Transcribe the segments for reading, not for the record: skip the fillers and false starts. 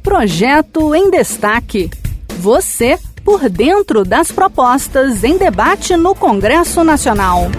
Projeto em Destaque. Você por dentro das propostas em debate no Congresso Nacional.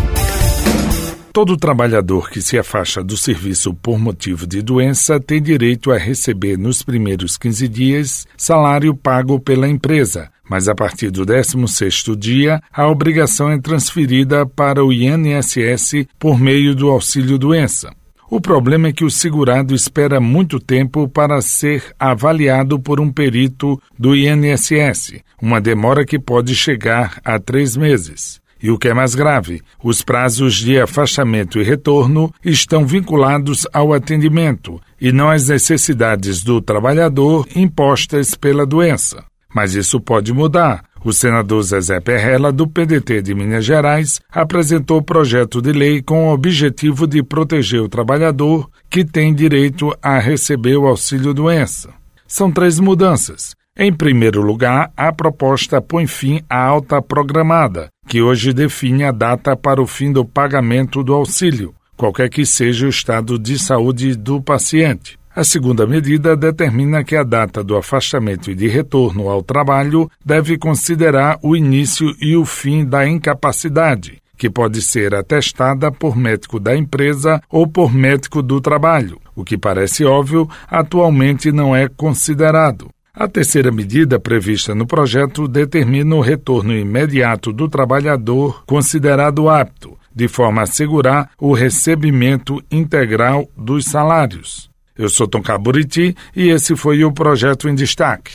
Todo trabalhador que se afasta do serviço por motivo de doença tem direito a receber nos primeiros 15 dias salário pago pela empresa, mas a partir do 16º dia, a obrigação é transferida para o INSS por meio do auxílio-doença. O problema é que o segurado espera muito tempo para ser avaliado por um perito do INSS, uma demora que pode chegar a 3 meses. E o que é mais grave, os prazos de afastamento e retorno estão vinculados ao atendimento e não às necessidades do trabalhador impostas pela doença. Mas isso pode mudar. O senador Zezé Perrella, do PDT de Minas Gerais, apresentou o projeto de lei com o objetivo de proteger o trabalhador que tem direito a receber o auxílio-doença. São 3 mudanças. Em primeiro lugar, a proposta põe fim à alta programada, que hoje define a data para o fim do pagamento do auxílio, qualquer que seja o estado de saúde do paciente. A segunda medida determina que a data do afastamento e de retorno ao trabalho deve considerar o início e o fim da incapacidade, que pode ser atestada por médico da empresa ou por médico do trabalho, o que parece óbvio, atualmente não é considerado. A terceira medida prevista no projeto determina o retorno imediato do trabalhador considerado apto, de forma a assegurar o recebimento integral dos salários. Eu sou Tom Caburiti e esse foi o Projeto em Destaque.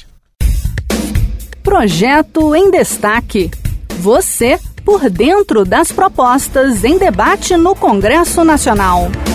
Projeto em Destaque. Você por dentro das propostas em debate no Congresso Nacional.